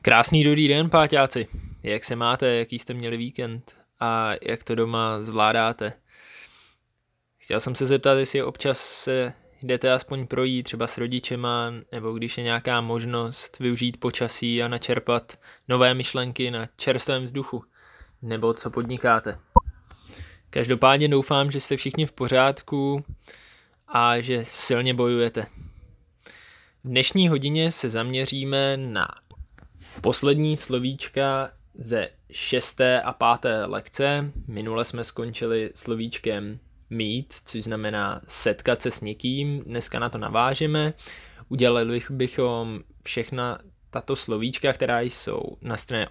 Krásný dobrý den, páťáci. Jak se máte, jaký jste měli víkend a jak to doma zvládáte? Chtěl jsem se zeptat, jestli občas se jdete aspoň projít třeba s rodičema, nebo když je nějaká možnost využít počasí a načerpat nové myšlenky na čerstvém vzduchu, nebo co podnikáte. Každopádně doufám, že jste všichni v pořádku a že silně bojujete. V dnešní hodině se zaměříme na poslední slovíčka ze 6. a 5. lekce. Minule jsme skončili slovíčkem meet, což znamená setkat se s někým. Dneska na to navážeme. Udělali bychom všechna tato slovíčka, která jsou na straně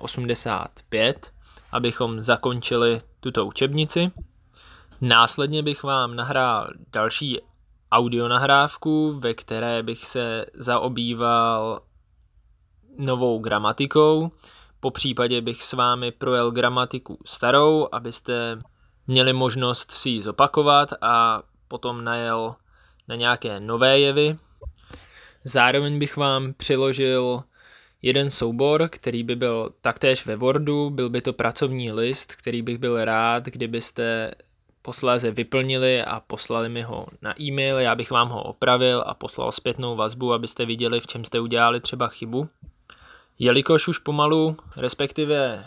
85, abychom zakončili tuto učebnici. Následně bych vám nahrál další audionahrávku, ve které bych se zaobýval novou gramatikou. Po případě bych s vámi projel gramatiku starou, abyste měli možnost si ji zopakovat a potom najel na nějaké nové jevy. Zároveň bych vám přiložil jeden soubor, který by byl taktéž ve Wordu, byl by to pracovní list, který bych byl rád, kdybyste posléze vyplnili a poslali mi ho na e-mail, já bych vám ho opravil a poslal zpětnou vazbu, abyste viděli, v čem jste udělali třeba chybu. Jelikož už pomalu, respektive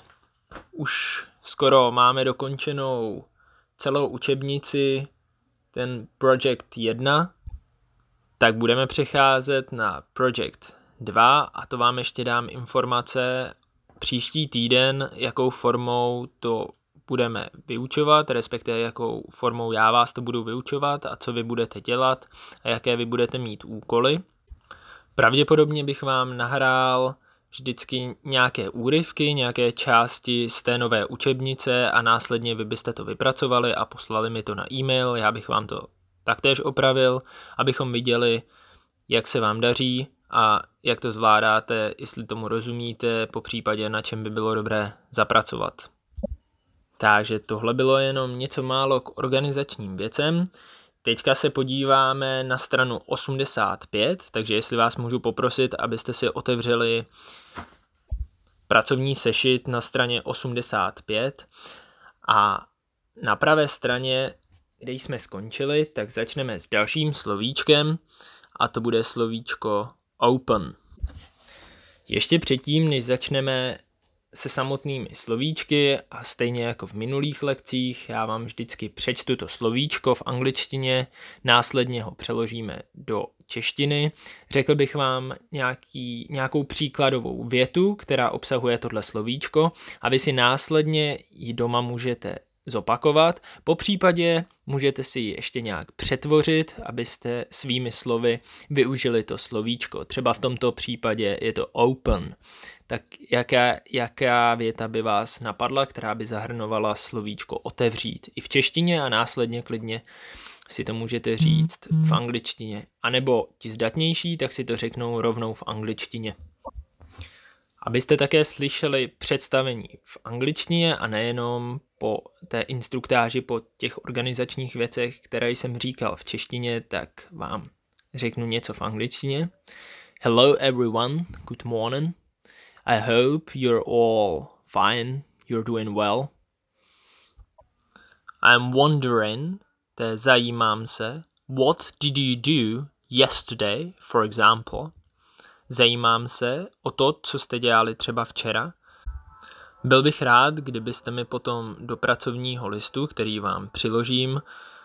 už skoro máme dokončenou celou učebnici, ten Project 1, tak budeme přecházet na Project 2 a to vám ještě dám informace příští týden, jakou formou to budeme vyučovat, respektive jakou formou já vás to budu vyučovat a co vy budete dělat a jaké vy budete mít úkoly. Pravděpodobně bych vám nahrál vždycky nějaké úryvky, nějaké části z té nové učebnice a následně vy byste to vypracovali a poslali mi to na e-mail, já bych vám to taktéž opravil, abychom viděli, jak se vám daří a jak to zvládáte, jestli tomu rozumíte, po případě na čem by bylo dobré zapracovat. Takže tohle bylo jenom něco málo k organizačním věcem. Teďka se podíváme na stranu 85, takže jestli vás můžu poprosit, abyste si otevřeli pracovní sešit na straně 85 a na pravé straně, kde jsme skončili, tak začneme s dalším slovíčkem a to bude slovíčko open. Ještě předtím, než začneme se samotnými slovíčky a stejně jako v minulých lekcích, já vám vždycky přečtu to slovíčko v angličtině, následně ho přeložíme do češtiny. Řekl bych vám nějakou příkladovou větu, která obsahuje tohle slovíčko a vy si následně ji doma můžete zopakovat. Po případě můžete si ji ještě nějak přetvořit, abyste svými slovy využili to slovíčko. Třeba v tomto případě je to open. Tak jaká věta by vás napadla, která by zahrnovala slovíčko otevřít i v češtině a následně klidně si to můžete říct v angličtině. A nebo ti zdatnější, tak si to řeknou rovnou v angličtině. Abyste také slyšeli představení v angličtině a nejenom po té instruktáži po těch organizačních věcech, které jsem říkal v češtině, tak vám řeknu něco v angličtině. Hello everyone, good morning. I hope you're all fine, you're doing well. I'm wondering, to je zajímám se, what did you do yesterday, for example? Zajímám se o to, co jste dělali třeba včera. Byl bych rád, kdybyste mi potom do pracovního listu, který vám přiložím,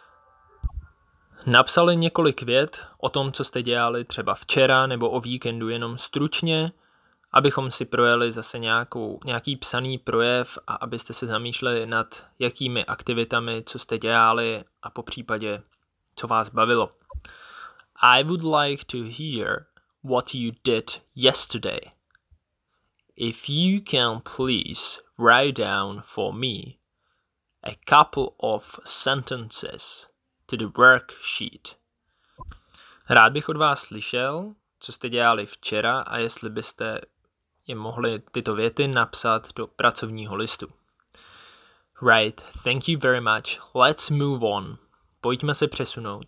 napsali několik vět o tom, co jste dělali třeba včera nebo o víkendu, jenom stručně, abychom si projeli zase nějaký psaný projev a abyste se zamýšleli nad jakými aktivitami, co jste dělali a po případě, co vás bavilo. I would like to hear what you did yesterday. If you can please write down for me a couple of sentences to the worksheet. Rád bych od vás slyšel, co jste dělali včera a jestli byste je mohli tyto věty napsat do pracovního listu. Right, thank you very much. Let's move on. Pojďme se přesunout.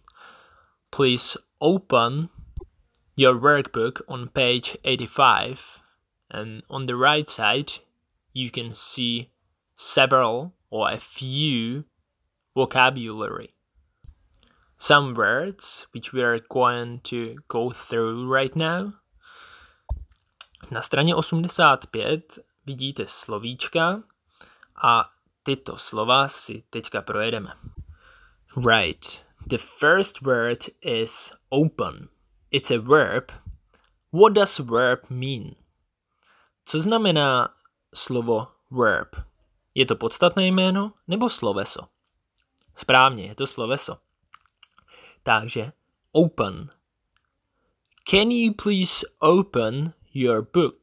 Please open your workbook on page 85 And on the right side, you can see several or a few vocabulary. Some words which we are going to go through right now. Na straně 85 vidíte slovíčka a tyto slova si teďka projedeme. Right. The first word is open. It's a verb. What does verb mean? Co znamená slovo verb? Je to podstatné jméno nebo sloveso? Správně, je to sloveso. Takže open. Can you please open your book?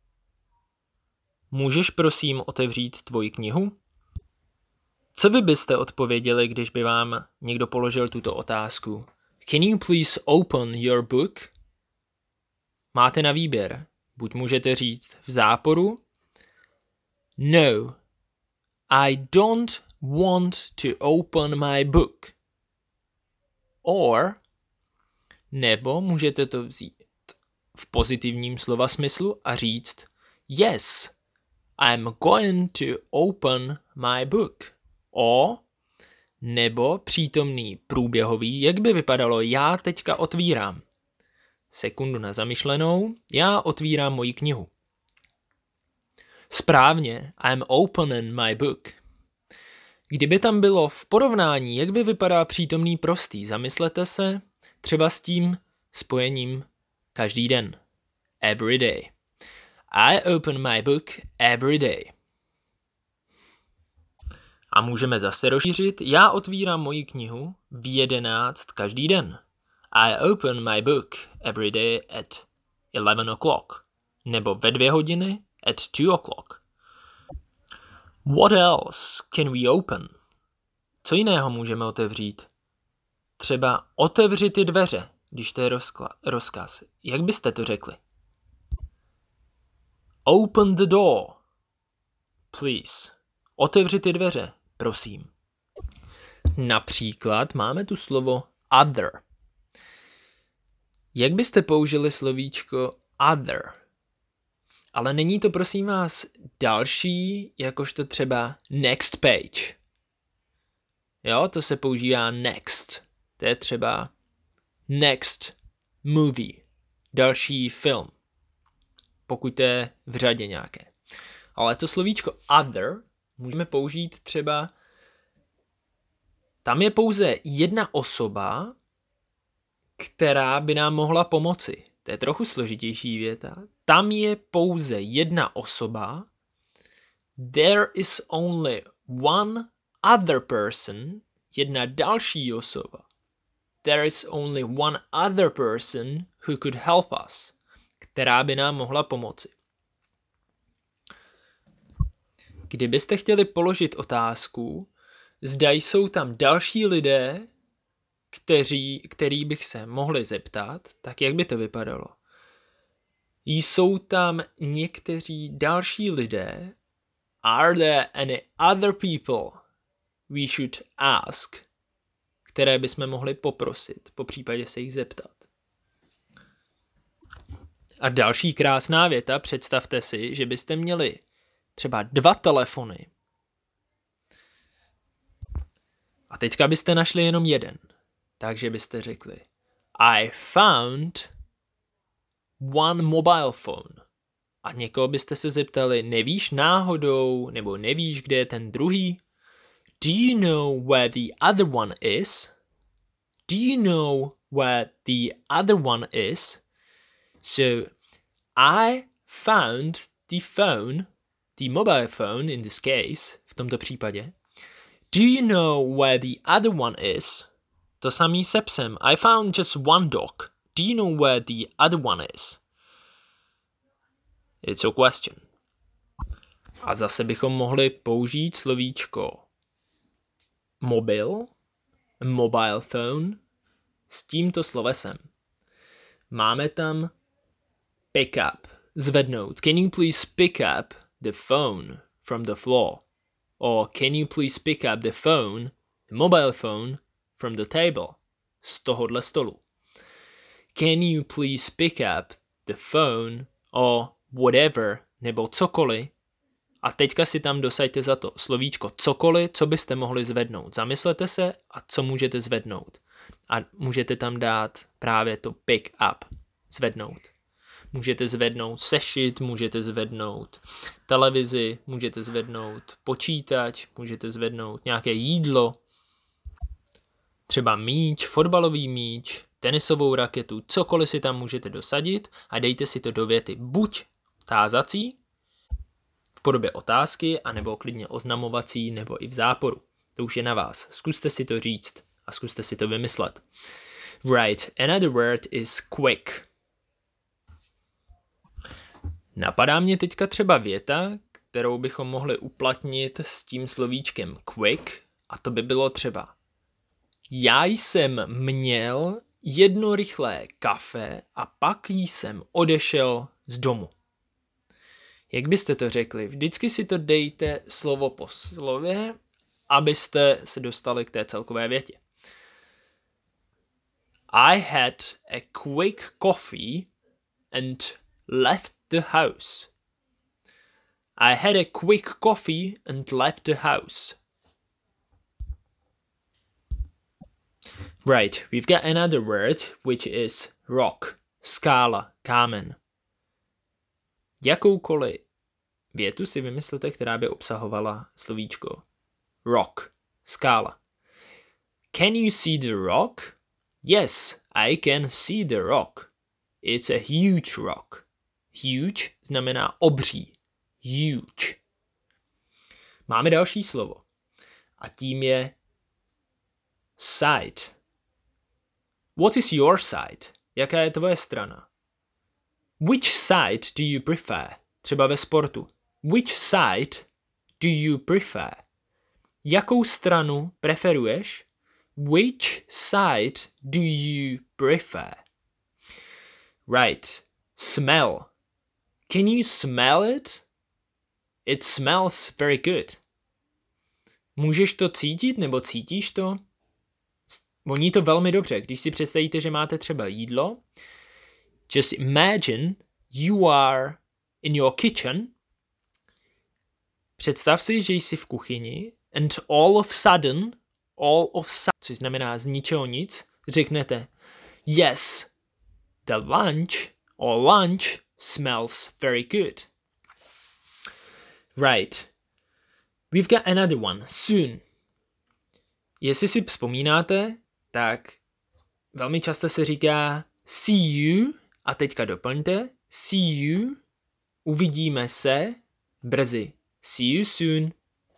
Můžeš prosím otevřít tvoji knihu? Co vy byste odpověděli, když by vám někdo položil tuto otázku? Can you please open your book? Máte na výběr. Buď můžete říct v záporu No, I don't want to open my book. Or nebo můžete to vzít v pozitivním slova smyslu a říct Yes, I'm going to open my book. Nebo přítomný průběhový, jak by vypadalo já teďka otvírám. Sekundu na zamyšlenou, já otvírám moji knihu. Správně, I'm opening my book. Kdyby tam bylo v porovnání, jak by vypadá přítomný prostý, zamyslete se třeba s tím spojením každý den. Every day. I open my book every day. A můžeme zase rozšířit, já otvírám moji knihu v 11 každý den. I open my book every day at 11 o'clock. Nebo ve 2 hodiny at 2 o'clock. What else can we open? Co jiného můžeme otevřít? Třeba otevři ty dveře, když to je rozkaz. Jak byste to řekli? Open the door, please. Otevři ty dveře, prosím. Například máme tu slovo other. Jak byste použili slovíčko other? Ale není to prosím vás další, jakožto třeba next page. Jo, to se používá next. To je třeba next movie. Další film. Pokud to je v řadě nějaké. Ale to slovíčko other můžeme použít třeba tam je pouze jedna osoba, která by nám mohla pomoci. To je trochu složitější věta. Tam je pouze jedna osoba. There is only one other person. Jedna další osoba. There is only one other person who could help us. Která by nám mohla pomoci. Kdybyste chtěli položit otázku, zda jsou tam další lidé, který bych se mohli zeptat, tak jak by to vypadalo? Jsou tam někteří další lidé? Are there any other people we should ask? Které bychom mohli poprosit, po případě se jich zeptat. A další krásná věta, představte si, že byste měli třeba 2 telefony. A teďka byste našli jenom jeden. Takže byste řekli I found one mobile phone. A někoho byste se zeptali, nevíš náhodou, nebo nevíš, kde je ten druhý? Do you know where the other one is? Do you know where the other one is? So, I found the phone, the mobile phone in this case, v tomto případě. Do you know where the other one is? To samý se psem. I found just one dog. Do you know where the other one is? It's a question. A zase bychom mohli použít slovíčko mobil, mobile phone, s tímto slovesem. Máme tam pick up, zvednout. Can you please pick up the phone from the floor? Or can you please pick up the phone, the mobile phone, from the table? Z tohohle stolu. Can you please pick up the phone or whatever nebo cokoliv a teďka si tam dosaďte za to slovíčko cokoliv, co byste mohli zvednout. Zamyslete se a co můžete zvednout. A můžete tam dát právě to pick up, zvednout. Můžete zvednout sešit, můžete zvednout televizi, můžete zvednout počítač, můžete zvednout nějaké jídlo, třeba míč, fotbalový míč, tenisovou raketu, cokoliv si tam můžete dosadit a dejte si to do věty buď tázací, v podobě otázky, anebo klidně oznamovací, nebo i v záporu. To už je na vás. Zkuste si to říct a zkuste si to vymyslet. Right, another word is quick. Napadá mě teďka třeba věta, kterou bychom mohli uplatnit s tím slovíčkem quick, a to by bylo třeba: já jsem měl jedno rychlé kafe a pak jsem odešel z domu. Jak byste to řekli? Vždycky si to dejte slovo po slově, abyste se dostali k té celkové větě. I had a quick coffee and left the house. I had a quick coffee and left the house. Right, we've got another word, which is rock, skála, kámen. Jakoukoliv větu si vymyslete, která by obsahovala slovíčko rock, skála. Can you see the rock? Yes, I can see the rock. It's a huge rock. Huge znamená obří. Huge. Máme další slovo. A tím je side. What is your side? Jaká je tvoje strana? Which side do you prefer? Třeba ve sportu. Which side do you prefer? Jakou stranu preferuješ? Which side do you prefer? Right. Smell. Can you smell it? It smells very good. Můžeš to cítit nebo cítíš to? Voní to velmi dobře. Když si představíte, že máte třeba jídlo, just imagine you are in your kitchen. Představ si, že jsi v kuchyni and all of sudden, což znamená z ničeho nic, řeknete yes, the lunch smells very good. Right. We've got another one, soon. Jestli si vzpomínáte, tak velmi často se říká see you a teďka doplňte see you, uvidíme se brzy. See you soon.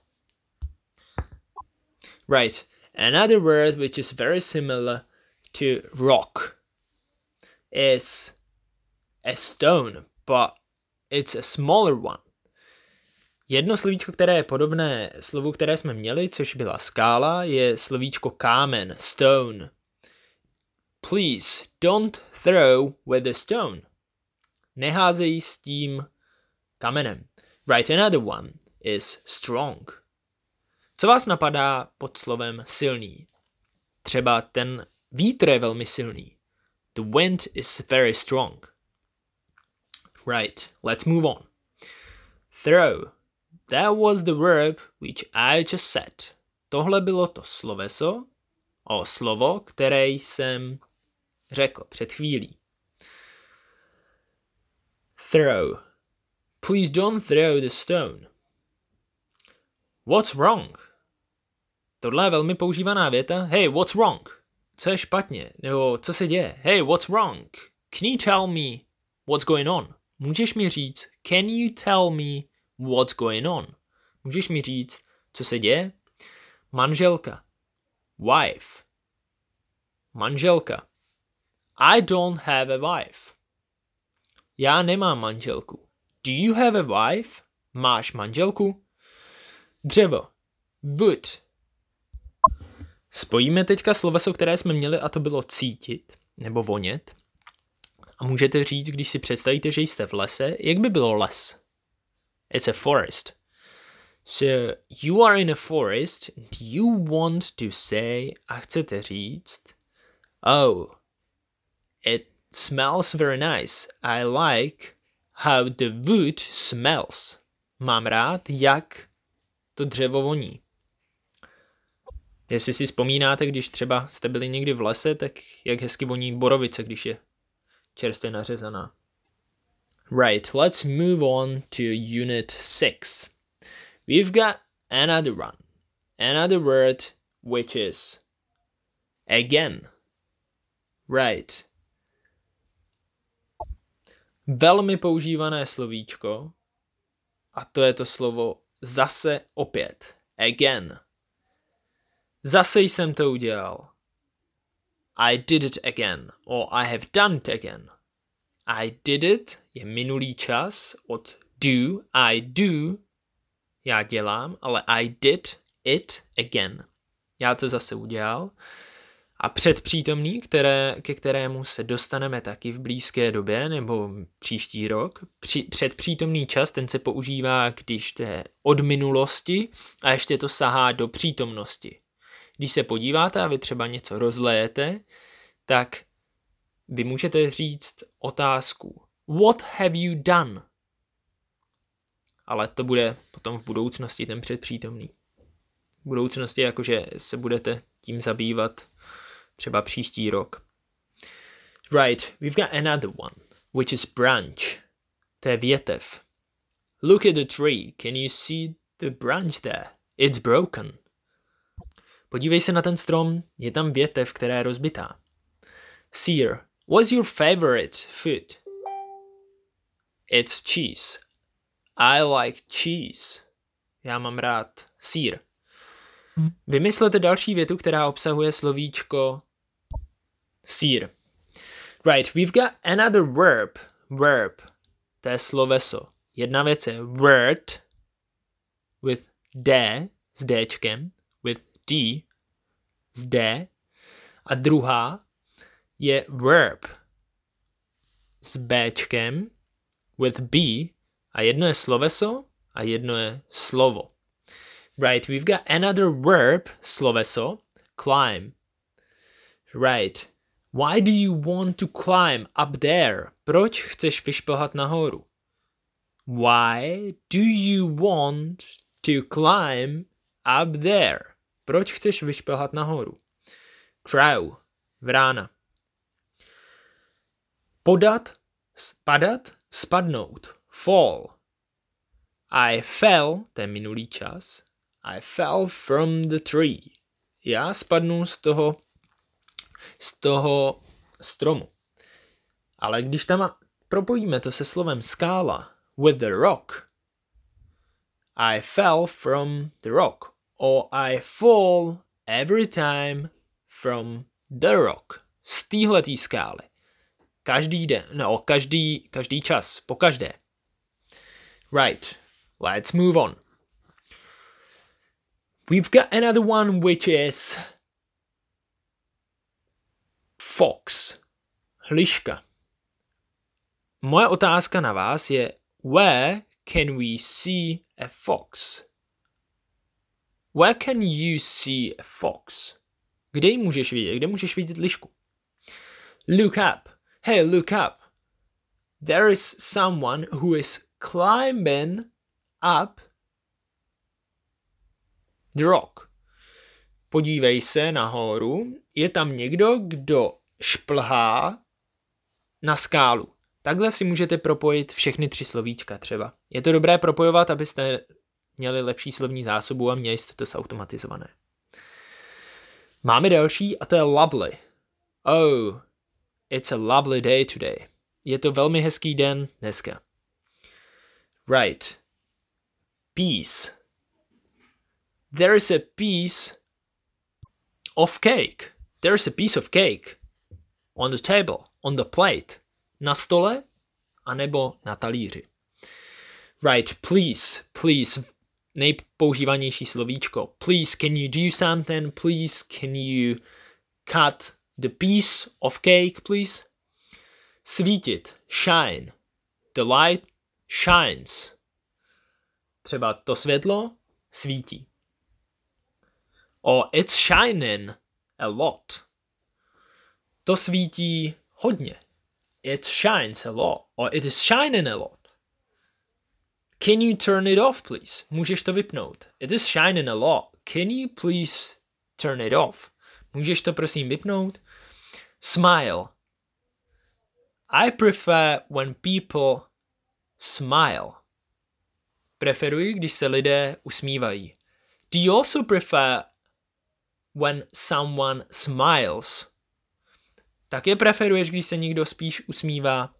Right. Another word which is very similar to rock is a stone, but it's a smaller one. Jedno slovíčko, které je podobné slovu, které jsme měli, což byla skála, je slovíčko kámen, stone. Please don't throw with a stone. Neházej s tím kamenem. Right, another one is strong. Co vás napadá pod slovem silný? Třeba ten vítr je velmi silný. The wind is very strong. Right, let's move on. Throw. That was the verb which I just said. Tohle bylo to slovo, které jsem řekl před chvílí. Throw. Please don't throw the stone. What's wrong? Tohle je velmi používaná věta. Hey, what's wrong? Co je špatně? Nebo co se děje? Hey, what's wrong? Can you tell me what's going on? Můžeš mi říct, can you tell me what's going on? Můžeš mi říct, co se děje? Manželka. Wife. Manželka. I don't have a wife. Já nemám manželku. Do you have a wife? Máš manželku? Dřevo. Wood. Spojíme teďka sloveso, které jsme měli, a to bylo cítit nebo vonět. A můžete říct, když si představíte, že jste v lese, jak by bylo les? It's a forest. So you are in a forest and you want to say, a chcete říct, oh, it smells very nice. I like how the wood smells. Mám rád, jak to dřevo voní. Jestli si vzpomínáte, když třeba jste byli někdy v lese, tak jak hezky voní borovice, když je čerstvě nařezaná. Right, let's move on to unit 6. We've got another one. Another word which is again. Right. Velmi používané slovíčko a to je to slovo zase opět. Again. Zase jsem to udělal. I did it again. Or I have done it again. I did it je minulý čas od do, I do, já dělám, ale I did it again. Já to zase udělal. A předpřítomný, ke kterému se dostaneme taky v blízké době nebo příští rok, předpřítomný čas, ten se používá, když to je od minulosti a ještě to sahá do přítomnosti. Když se podíváte a vy třeba něco rozlejete, tak vy můžete říct otázku What have you done? Ale to bude potom v budoucnosti ten předpřítomný. V budoucnosti jakože se budete tím zabývat třeba příští rok. Right, we've got another one, which is branch. To je větev. Look at the tree. Can you see the branch there? It's broken. Podívej se na ten strom, je tam větev, která je rozbitá. Sir, what's your favorite food? It's cheese. I like cheese. Já mám rád sýr. Vymyslete další větu, která obsahuje slovíčko sýr. Right, we've got another verb. Verb. To je sloveso. Jedna věc je word with d s dčkem, with d s d. A druhá je verb s bčkem, with b. A jedno je sloveso a jedno je slovo. Right, we've got another verb, sloveso, climb. Right, why do you want to climb up there? Proč chceš vyšplhat nahoru? Why do you want to climb up there? Proč chceš vyšplhat nahoru? Crow, vrána. Podat, spadat, spadnout. Fall. I fell, to je minulý čas. I fell from the tree. Já spadnu z toho stromu. Ale když tam propojíme to se slovem skála, with the rock, I fell from the rock. Or I fall every time from the rock. Z téhletý skály. Každý den, no, každý čas, po každé. Right, let's move on. We've got another one which is fox, hliška. Moje otázka na vás je, where can we see a fox? Where can you see a fox? Kde ji můžeš vidět? Kde můžeš vidět lišku? Look up. Hey, look up. There is someone who is climbing up the rock. Podívej se nahoru. Je tam někdo, kdo šplhá na skálu. Takhle si můžete propojit všechny 3 slovíčka třeba. Je to dobré propojovat, abyste měli lepší slovní zásobu a měli jste to zautomatizované. Máme další a to je lovely. Oh, it's a lovely day today. Je to velmi hezký den dneska. Right. Piece. There is a piece of cake. There is a piece of cake on the table, on the plate. Na stole anebo na talíři. Right, please, nejpoužívanější slovíčko. Please, can you do something? Please, can you cut the piece of cake, please? Svítit, shine. The light shines. Třeba to světlo svítí. Or it's shining a lot. To svítí hodně. It shines a lot. Or it is shining a lot. Can you turn it off, please? Můžeš to vypnout. It is shining a lot. Can you please turn it off? Můžeš to prosím vypnout? Smile. I prefer when people smile. Preferuji, když se lidé usmívají. Do you also prefer when someone smiles? Také preferuješ, když se někdo spíš usmívá?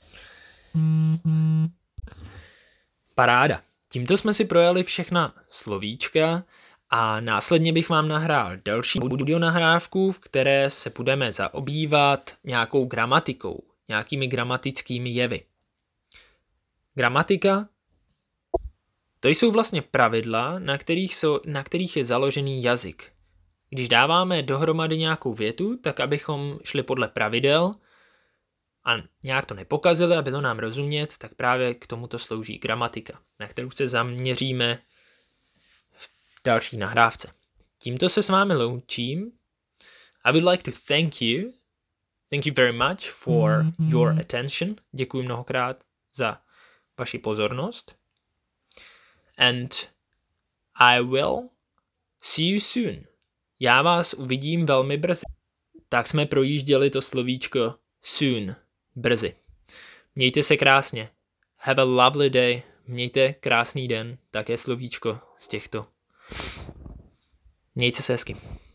Paráda. Tímto jsme si projeli všechna slovíčka a následně bych vám nahrál další audionahrávku, v které se budeme zaobývat nějakou gramatikou, nějakými gramatickými jevy. Gramatika, to jsou vlastně pravidla, na kterých je založený jazyk. Když dáváme dohromady nějakou větu, tak abychom šli podle pravidel a nějak to nepokazili, aby to nám rozumět, tak právě k tomuto slouží gramatika, na kterou se zaměříme v další nahrávce. Tímto se s vámi loučím. I would like to thank you. Thank you very much for your attention. Děkuji mnohokrát za vaši pozornost. And I will see you soon. Já vás uvidím velmi brzy. Tak jsme projížděli to slovíčko soon, brzy. Mějte se krásně. Have a lovely day. Mějte krásný den. Také slovíčko z těchto. Mějte se hezky.